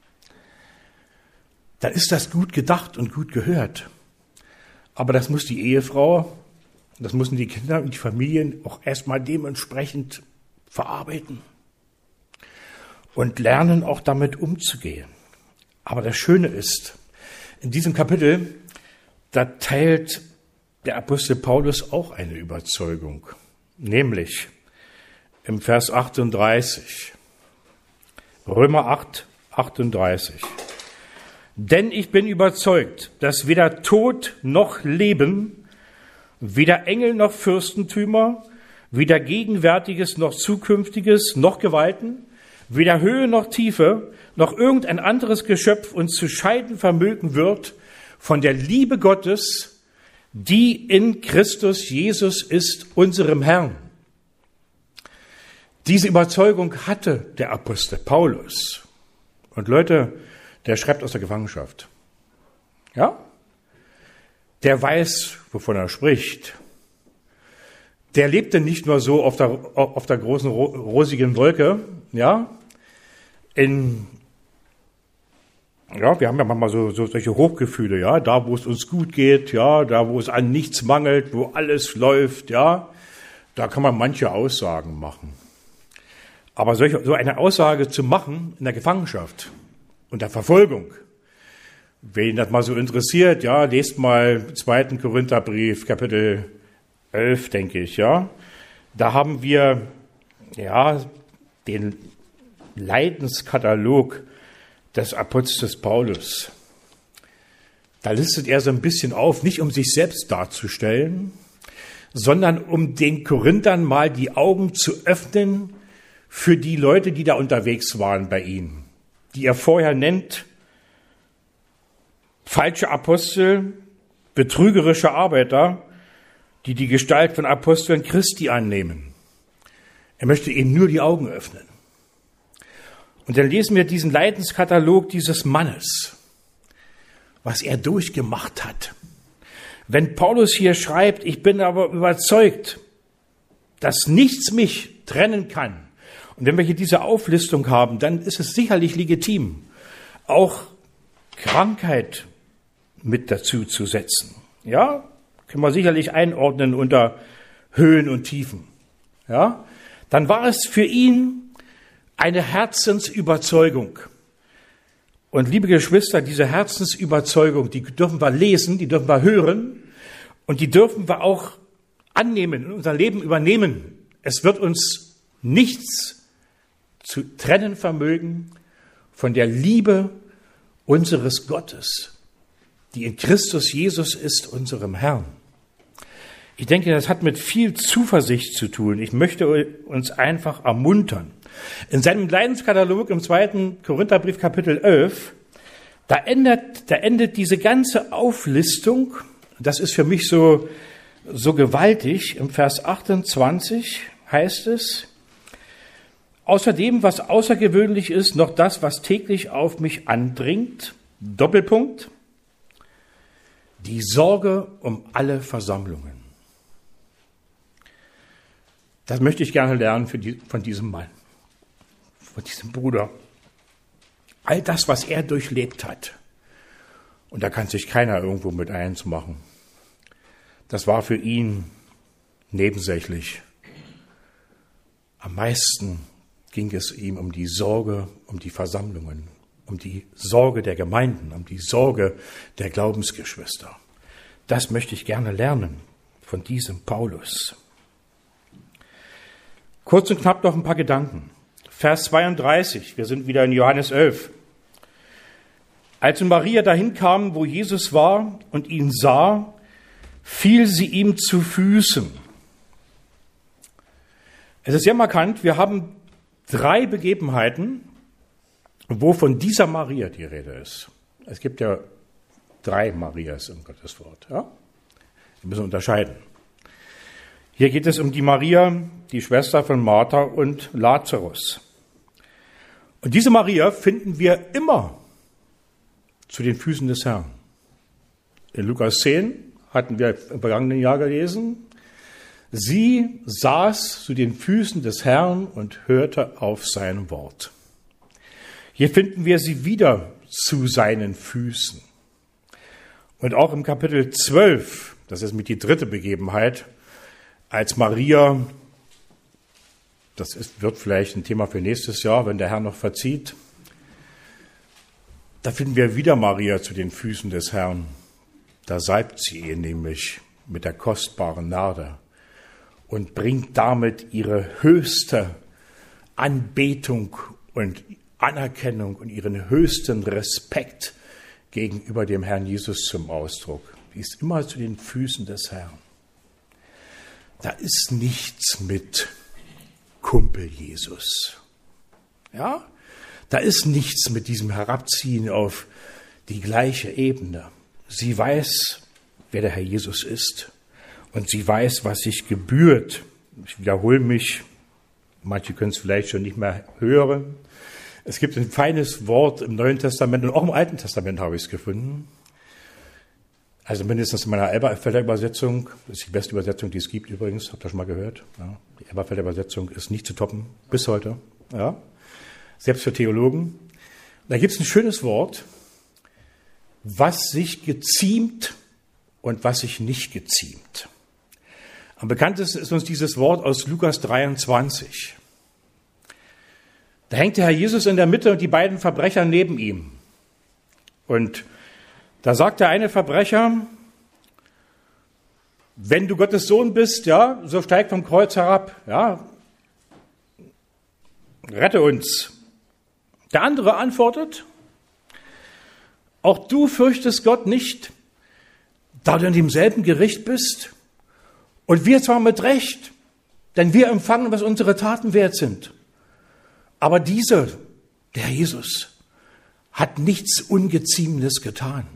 A: dann ist das gut gedacht und gut gehört. Aber das muss die Ehefrau, das müssen die Kinder und die Familien auch erstmal dementsprechend verarbeiten und lernen, auch damit umzugehen. Aber das Schöne ist, in diesem Kapitel, da teilt der Apostel Paulus auch eine Überzeugung, nämlich im Vers achtunddreißig, Römer acht, achtunddreißig. Denn ich bin überzeugt, dass weder Tod noch Leben, weder Engel noch Fürstentümer, weder Gegenwärtiges noch Zukünftiges noch Gewalten, weder Höhe noch Tiefe, noch irgendein anderes Geschöpf uns zu scheiden vermögen wird von der Liebe Gottes, die in Christus Jesus ist, unserem Herrn. Diese Überzeugung hatte der Apostel Paulus. Und Leute, der schreibt aus der Gefangenschaft. Ja? Der weiß, wovon er spricht. Der lebte nicht nur so auf der, auf der großen rosigen Wolke, ja? In, ja, wir haben ja manchmal so, so solche Hochgefühle, ja? Da, wo es uns gut geht, ja? Da, wo es an nichts mangelt, wo alles läuft, ja? Da kann man manche Aussagen machen. Aber solche, so eine Aussage zu machen in der Gefangenschaft, unter Verfolgung, wen das mal so interessiert, ja, lest mal zweiten Korintherbrief, Kapitel elf, denke ich, ja. Da haben wir, ja, den Leidenskatalog des Apostels Paulus. Da listet er so ein bisschen auf, nicht um sich selbst darzustellen, sondern um den Korinthern mal die Augen zu öffnen für die Leute, die da unterwegs waren bei ihm, die er vorher nennt, falsche Apostel, betrügerische Arbeiter, die die Gestalt von Aposteln Christi annehmen. Er möchte ihnen nur die Augen öffnen. Und dann lesen wir diesen Leidenskatalog dieses Mannes, was er durchgemacht hat. Wenn Paulus hier schreibt, ich bin aber überzeugt, dass nichts mich trennen kann. Und wenn wir hier diese Auflistung haben, dann ist es sicherlich legitim, auch Krankheit mit dazu zu setzen. Ja, können wir sicherlich einordnen unter Höhen und Tiefen. Ja, dann war es für ihn eine Herzensüberzeugung. Und liebe Geschwister, diese Herzensüberzeugung, die dürfen wir lesen, die dürfen wir hören und die dürfen wir auch annehmen, in unser Leben übernehmen. Es wird uns nichts zu trennen vermögen von der Liebe unseres Gottes, die in Christus Jesus ist, unserem Herrn. Ich denke, das hat mit viel Zuversicht zu tun. Ich möchte uns einfach ermuntern. In seinem Leidenskatalog im zweiten Korintherbrief, Kapitel elf, da endet, da endet diese ganze Auflistung, das ist für mich so, so gewaltig, im Vers achtundzwanzig heißt es, außerdem, was außergewöhnlich ist, noch das, was täglich auf mich andringt, Doppelpunkt, die Sorge um alle Versammlungen. Das möchte ich gerne lernen für die, von diesem Mann, von diesem Bruder. All das, was er durchlebt hat. Und da kann sich keiner irgendwo mit eins machen. Das war für ihn nebensächlich. Am meisten ging es ihm um die Sorge, um die Versammlungen, um die Sorge der Gemeinden, um die Sorge der Glaubensgeschwister. Das möchte ich gerne lernen von diesem Paulus. Kurz und knapp noch ein paar Gedanken. Vers zweiunddreißig, wir sind wieder in Johannes elf. Als Maria dahin kam, wo Jesus war und ihn sah, fiel sie ihm zu Füßen. Es ist sehr markant, wir haben drei Begebenheiten, wo von dieser Maria die Rede ist. Es gibt ja drei Marias im Gotteswort. Ja? Wir müssen unterscheiden. Hier geht es um die Maria, die Schwester von Martha und Lazarus. Und diese Maria finden wir immer zu den Füßen des Herrn. In Lukas zehn hatten wir im vergangenen Jahr gelesen, sie saß zu den Füßen des Herrn und hörte auf sein Wort. Hier finden wir sie wieder zu seinen Füßen. Und auch im Kapitel zwölf, das ist mit die dritte Begebenheit, als Maria, das ist, wird vielleicht ein Thema für nächstes Jahr, wenn der Herr noch verzieht, da finden wir wieder Maria zu den Füßen des Herrn. Da salbt sie ihn nämlich mit der kostbaren Narde und bringt damit ihre höchste Anbetung und Anerkennung und ihren höchsten Respekt gegenüber dem Herrn Jesus zum Ausdruck. Die ist immer zu den Füßen des Herrn. Da ist nichts mit Kumpel Jesus. Ja? Da ist nichts mit diesem Herabziehen auf die gleiche Ebene. Sie weiß, wer der Herr Jesus ist. Und sie weiß, was sich gebührt. Ich wiederhole mich. Manche können es vielleicht schon nicht mehr hören. Es gibt ein feines Wort im Neuen Testament und auch im Alten Testament habe ich es gefunden. Also mindestens in meiner Elberfelder Übersetzung, das ist die beste Übersetzung, die es gibt übrigens, habt ihr schon mal gehört. Ja, die Elberfelder Übersetzung ist nicht zu toppen, bis heute. Ja, selbst für Theologen. Da gibt es ein schönes Wort, was sich geziemt und was sich nicht geziemt. Am bekanntesten ist uns dieses Wort aus Lukas dreiundzwanzig. Da hängt der Herr Jesus in der Mitte und die beiden Verbrecher neben ihm. Und da sagt der eine Verbrecher, wenn du Gottes Sohn bist, ja, so steig vom Kreuz herab, ja, rette uns. Der andere antwortet, auch du fürchtest Gott nicht, da du in demselben Gericht bist, und wir zwar mit Recht, denn wir empfangen, was unsere Taten wert sind. Aber dieser, der Jesus, hat nichts Ungeziemenes getan.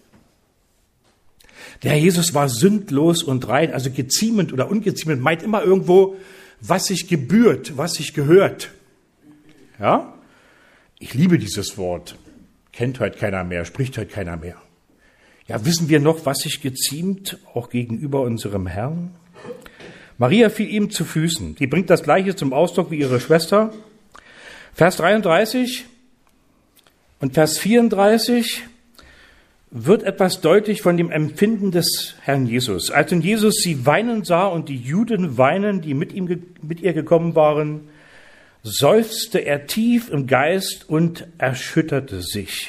A: Der Herr Jesus war sündlos und rein, also geziemend oder ungeziemend meint immer irgendwo, was sich gebührt, was sich gehört. Ja? Ich liebe dieses Wort. Kennt heute keiner mehr, spricht heute keiner mehr. Ja, wissen wir noch, was sich geziemt, auch gegenüber unserem Herrn? Maria fiel ihm zu Füßen. Die bringt das Gleiche zum Ausdruck wie ihre Schwester. Vers dreiunddreißig und Vers vierunddreißig wird etwas deutlich von dem Empfinden des Herrn Jesus. Als nun Jesus sie weinen sah und die Juden weinen, die mit ihm, mit ihr gekommen waren, seufzte er tief im Geist und erschütterte sich.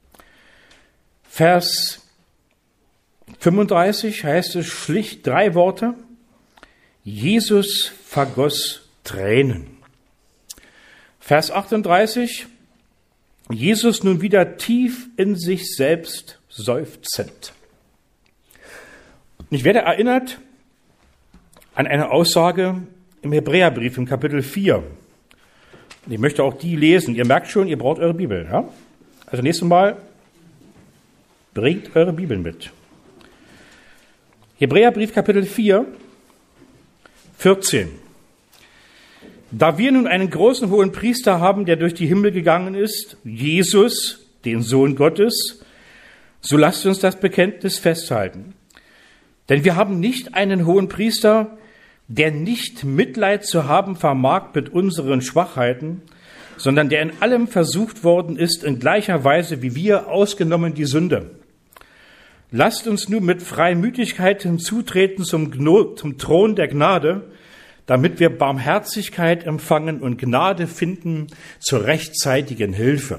A: Vers fünfunddreißig heißt es schlicht drei Worte. Jesus vergoss Tränen. Vers achtunddreißig. Jesus nun wieder tief in sich selbst seufzend. Und ich werde erinnert an eine Aussage im Hebräerbrief im Kapitel vier. Und ich möchte auch die lesen. Ihr merkt schon, ihr braucht eure Bibel. Ja? Also nächstes Mal bringt eure Bibel mit. Hebräerbrief Kapitel vier, vierzehn. Da wir nun einen großen hohen Priester haben, der durch die Himmel gegangen ist, Jesus, den Sohn Gottes, so lasst uns das Bekenntnis festhalten. Denn wir haben nicht einen hohen Priester, der nicht Mitleid zu haben vermag mit unseren Schwachheiten, sondern der in allem versucht worden ist, in gleicher Weise wie wir, ausgenommen die Sünde. Lasst uns nun mit Freimütigkeit hinzutreten zum, Gno- zum Thron der Gnade, damit wir Barmherzigkeit empfangen und Gnade finden zur rechtzeitigen Hilfe.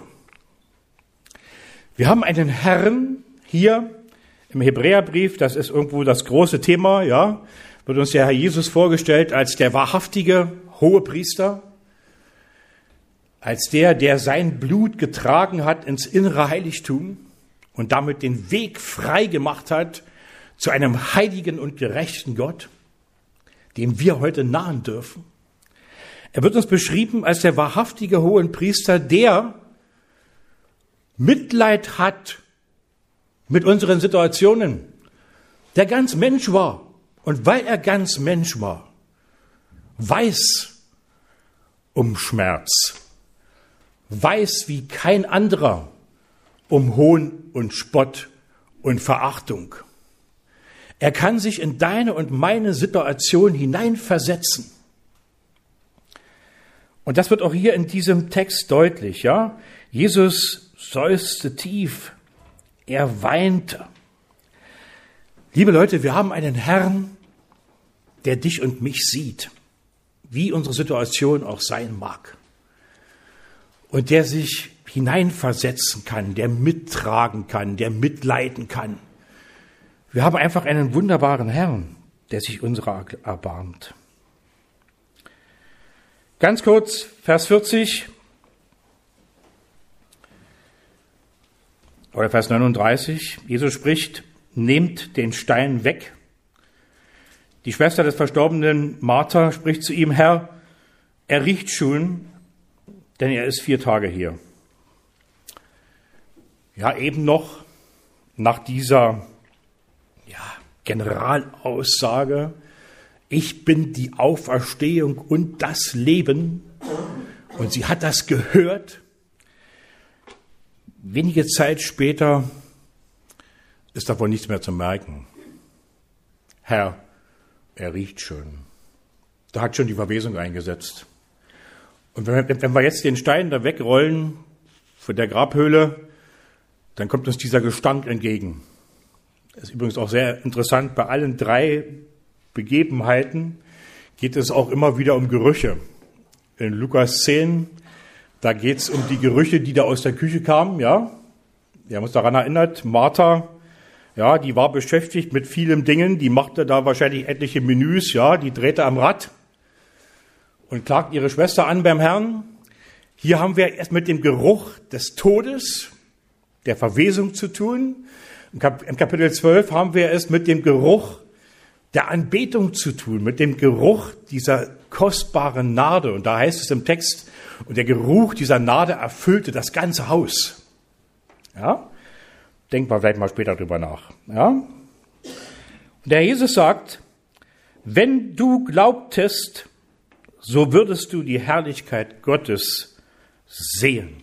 A: Wir haben einen Herrn hier im Hebräerbrief, das ist irgendwo das große Thema, ja, wird uns der Herr Jesus vorgestellt als der wahrhaftige Hohepriester, als der, der sein Blut getragen hat ins innere Heiligtum und damit den Weg frei gemacht hat zu einem heiligen und gerechten Gott, dem wir heute nahen dürfen. Er wird uns beschrieben als der wahrhaftige Hohenpriester, der Mitleid hat mit unseren Situationen, der ganz Mensch war. Und weil er ganz Mensch war, weiß um Schmerz, weiß wie kein anderer um Hohn und Spott und Verachtung. Er kann sich in deine und meine Situation hineinversetzen. Und das wird auch hier in diesem Text deutlich, ja? Jesus seufzte tief, er weinte. Liebe Leute, wir haben einen Herrn, der dich und mich sieht, wie unsere Situation auch sein mag. Und der sich hineinversetzen kann, der mittragen kann, der mitleiden kann. Wir haben einfach einen wunderbaren Herrn, der sich unserer erbarmt. Ganz kurz, Vers vierzig oder Vers neununddreißig. Jesus spricht, nehmt den Stein weg. Die Schwester des verstorbenen Martha spricht zu ihm, Herr, er riecht schon, denn er ist vier Tage hier. Ja, eben noch nach dieser ja, Generalaussage, ich bin die Auferstehung und das Leben. Und sie hat das gehört. Wenige Zeit später ist davon nichts mehr zu merken. Herr, er riecht schon. Da hat schon die Verwesung eingesetzt. Und wenn wir, wenn wir jetzt den Stein da wegrollen von der Grabhöhle, dann kommt uns dieser Gestank entgegen. Das ist übrigens auch sehr interessant. Bei allen drei Begebenheiten geht es auch immer wieder um Gerüche. In Lukas zehn, da geht es um die Gerüche, die da aus der Küche kamen. Ja, wir haben uns daran erinnert, Martha, ja, die war beschäftigt mit vielen Dingen. Die machte da wahrscheinlich etliche Menüs. Ja, die drehte am Rad und klagt ihre Schwester an beim Herrn. Hier haben wir erst mit dem Geruch des Todes, der Verwesung zu tun. Im Kapitel zwölf haben wir es mit dem Geruch der Anbetung zu tun, mit dem Geruch dieser kostbaren Narde. Und da heißt es im Text, und der Geruch dieser Narde erfüllte das ganze Haus. Ja, denkt mal vielleicht mal später drüber nach. Ja, und der Jesus sagt, wenn du glaubtest, so würdest du die Herrlichkeit Gottes sehen.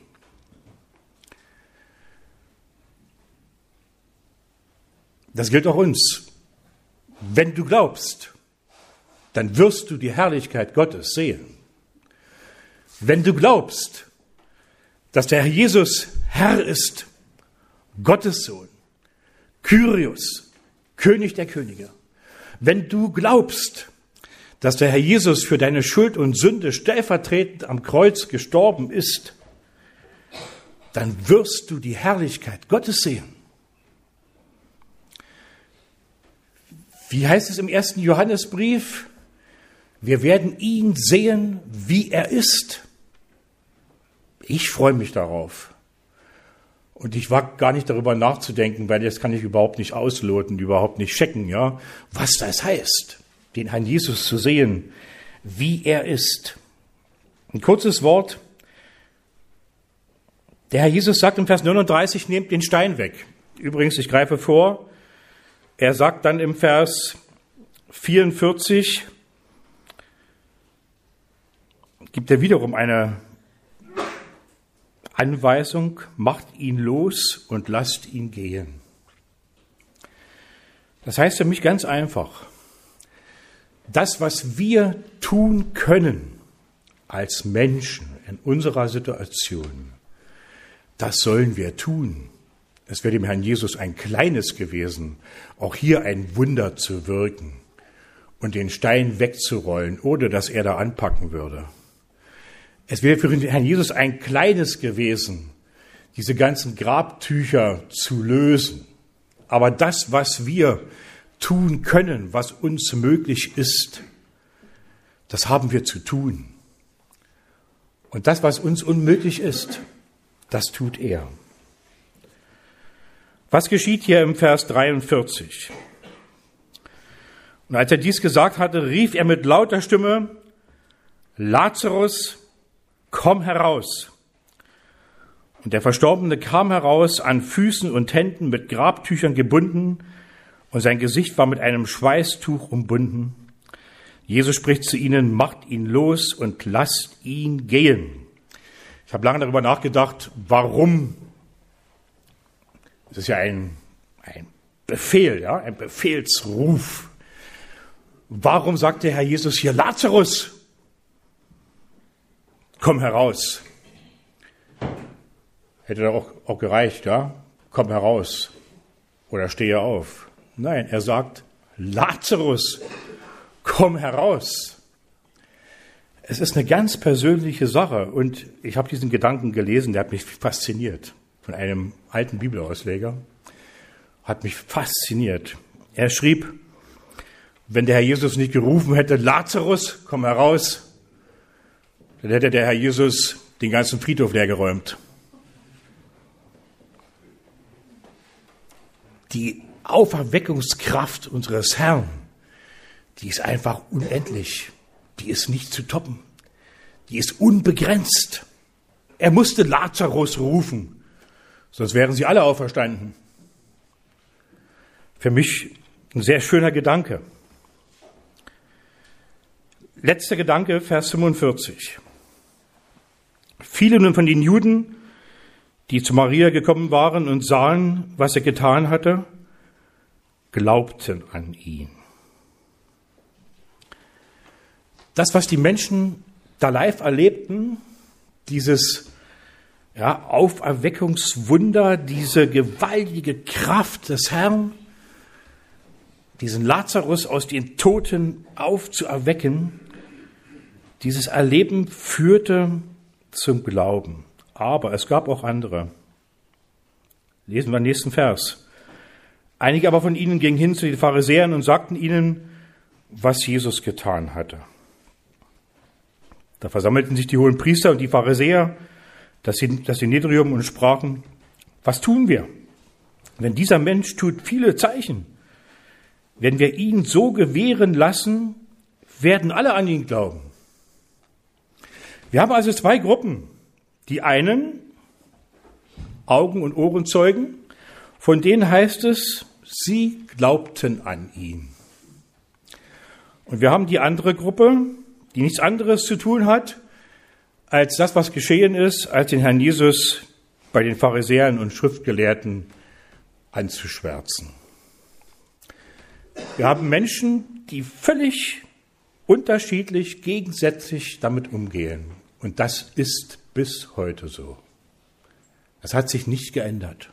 A: Das gilt auch uns. Wenn du glaubst, dann wirst du die Herrlichkeit Gottes sehen. Wenn du glaubst, dass der Herr Jesus Herr ist, Gottes Sohn, Kyrios, König der Könige. Wenn du glaubst, dass der Herr Jesus für deine Schuld und Sünde stellvertretend am Kreuz gestorben ist, dann wirst du die Herrlichkeit Gottes sehen. Wie heißt es im ersten Johannesbrief? Wir werden ihn sehen, wie er ist. Ich freue mich darauf, Und ich wage gar nicht darüber nachzudenken, weil das kann ich überhaupt nicht ausloten, überhaupt nicht checken, ja, was das heißt, den Herrn Jesus zu sehen, wie er ist. Ein kurzes Wort. Der Herr Jesus sagt im Vers neununddreißig, nehmt den Stein weg. Übrigens, ich greife vor, er sagt dann im Vers vierundvierzig, gibt er wiederum eine Anweisung, macht ihn los und lasst ihn gehen. Das heißt für mich ganz einfach, das, was wir tun können als Menschen in unserer Situation, das sollen wir tun. Es wäre dem Herrn Jesus ein kleines gewesen, auch hier ein Wunder zu wirken und den Stein wegzurollen, ohne dass er da anpacken würde. Es wäre für den Herrn Jesus ein kleines gewesen, diese ganzen Grabtücher zu lösen. Aber das, was wir tun können, was uns möglich ist, das haben wir zu tun. Und das, was uns unmöglich ist, das tut er. Was geschieht hier im Vers dreiundvierzig? Und als er dies gesagt hatte, rief er mit lauter Stimme, Lazarus, komm heraus. Und der Verstorbene kam heraus, an Füßen und Händen mit Grabtüchern gebunden, und sein Gesicht war mit einem Schweißtuch umbunden. Jesus spricht zu ihnen, macht ihn los und lasst ihn gehen. Ich habe lange darüber nachgedacht, warum. Das ist ja ein, ein Befehl, ja, ein Befehlsruf. Warum sagt der Herr Jesus hier, Lazarus, komm heraus? Hätte doch auch, auch gereicht, ja? Komm heraus oder stehe auf. Nein, er sagt, Lazarus, komm heraus. Es ist eine ganz persönliche Sache und ich habe diesen Gedanken gelesen, der hat mich fasziniert. Von einem alten Bibelausleger, hat mich fasziniert. Er schrieb, wenn der Herr Jesus nicht gerufen hätte, Lazarus, komm heraus, dann hätte der Herr Jesus den ganzen Friedhof leergeräumt. Die Auferweckungskraft unseres Herrn, die ist einfach unendlich. Die ist nicht zu toppen. Die ist unbegrenzt. Er musste Lazarus rufen, sonst wären sie alle auferstanden. Für mich ein sehr schöner Gedanke. Letzter Gedanke, Vers fünfundvierzig. Viele nun von den Juden, die zu Maria gekommen waren und sahen, was er getan hatte, glaubten an ihn. Das, was die Menschen da live erlebten, dieses ja, Auferweckungswunder, diese gewaltige Kraft des Herrn, diesen Lazarus aus den Toten aufzuerwecken, dieses Erleben führte zum Glauben. Aber es gab auch andere. Lesen wir den nächsten Vers. Einige aber von ihnen gingen hin zu den Pharisäern und sagten ihnen, was Jesus getan hatte. Da versammelten sich die hohen Priester und die Pharisäer, das Synedrium, und sprachen, was tun wir? Wenn dieser Mensch tut viele Zeichen, wenn wir ihn so gewähren lassen, werden alle an ihn glauben. Wir haben also zwei Gruppen. Die einen, Augen- und Ohrenzeugen, von denen heißt es, sie glaubten an ihn. Und wir haben die andere Gruppe, die nichts anderes zu tun hat, als das, was geschehen ist, als den Herrn Jesus bei den Pharisäern und Schriftgelehrten anzuschwärzen. Wir haben Menschen, die völlig unterschiedlich, gegensätzlich damit umgehen. Und das ist bis heute so. Das hat sich nicht geändert.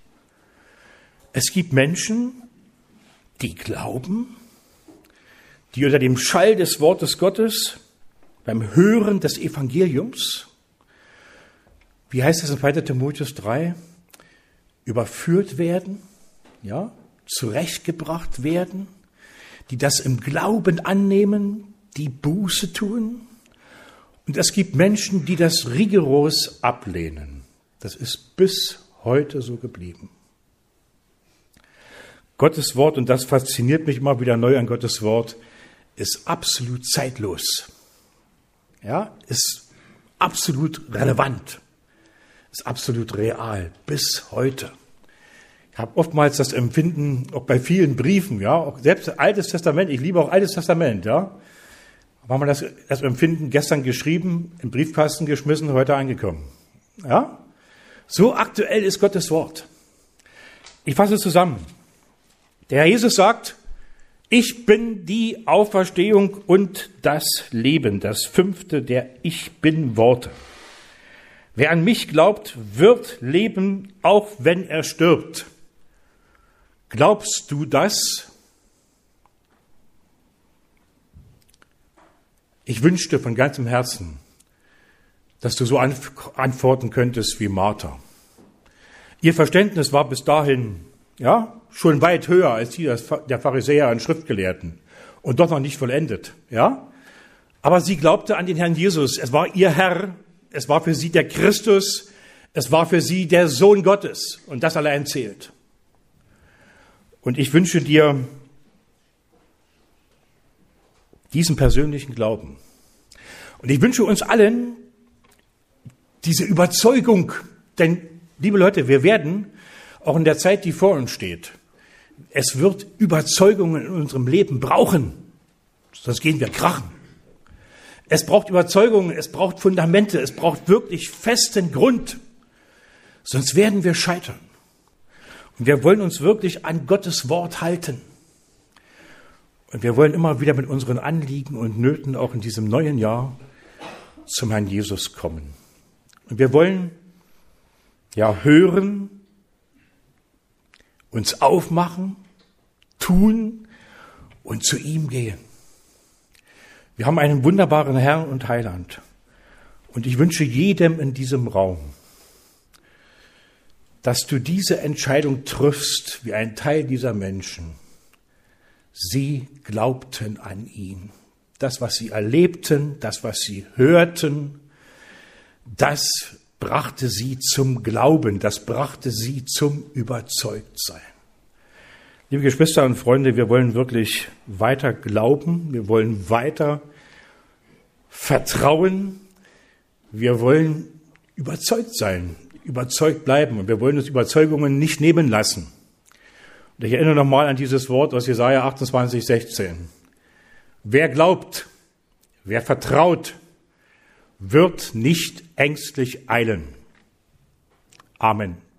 A: Es gibt Menschen, die glauben, die unter dem Schall des Wortes Gottes, beim Hören des Evangeliums, wie heißt es in zweiter Timotheus drei, überführt werden, ja, zurechtgebracht werden, die das im Glauben annehmen, die Buße tun. Und es gibt Menschen, die das rigoros ablehnen. Das ist bis heute so geblieben. Gottes Wort, und das fasziniert mich immer wieder neu an Gottes Wort, ist absolut zeitlos. Ja, ist absolut relevant, ist absolut real, bis heute. Ich habe oftmals das Empfinden, auch bei vielen Briefen, ja, auch selbst Altes Testament, ich liebe auch Altes Testament, ja, haben wir das, das Empfinden gestern geschrieben, im Briefkasten geschmissen, heute angekommen. Ja, so aktuell ist Gottes Wort. Ich fasse es zusammen. Der Herr Jesus sagt, ich bin die Auferstehung und das Leben, das fünfte der Ich bin Worte. Wer an mich glaubt, wird leben, auch wenn er stirbt. Glaubst du das? Ich wünschte von ganzem Herzen, dass du so antworten könntest wie Martha. Ihr Verständnis war bis dahin, ja, schon weit höher als die der Pharisäer und Schriftgelehrten und doch noch nicht vollendet, ja. Aber sie glaubte an den Herrn Jesus. Es war ihr Herr, es war für sie der Christus, es war für sie der Sohn Gottes und das allein zählt. Und ich wünsche dir diesen persönlichen Glauben. Und ich wünsche uns allen diese Überzeugung, denn, liebe Leute, wir werden auch in der Zeit, die vor uns steht, es wird Überzeugungen in unserem Leben brauchen, sonst gehen wir krachen. Es braucht Überzeugungen, es braucht Fundamente, es braucht wirklich festen Grund, sonst werden wir scheitern. Und wir wollen uns wirklich an Gottes Wort halten. Und wir wollen immer wieder mit unseren Anliegen und Nöten auch in diesem neuen Jahr zum Herrn Jesus kommen. Und wir wollen ja hören, uns aufmachen, tun und zu ihm gehen. Wir haben einen wunderbaren Herrn und Heiland. Und ich wünsche jedem in diesem Raum, dass du diese Entscheidung triffst, wie ein Teil dieser Menschen. Sie glaubten an ihn. Das, was sie erlebten, das, was sie hörten, das brachte sie zum Glauben, das brachte sie zum Überzeugtsein. Liebe Geschwister und Freunde, wir wollen wirklich weiter glauben, wir wollen weiter vertrauen, wir wollen überzeugt sein, überzeugt bleiben und wir wollen uns Überzeugungen nicht nehmen lassen. Und ich erinnere nochmal an dieses Wort aus Jesaja achtundzwanzig, sechzehn. Wer glaubt, wer vertraut, wird nicht ängstlich eilen. Amen.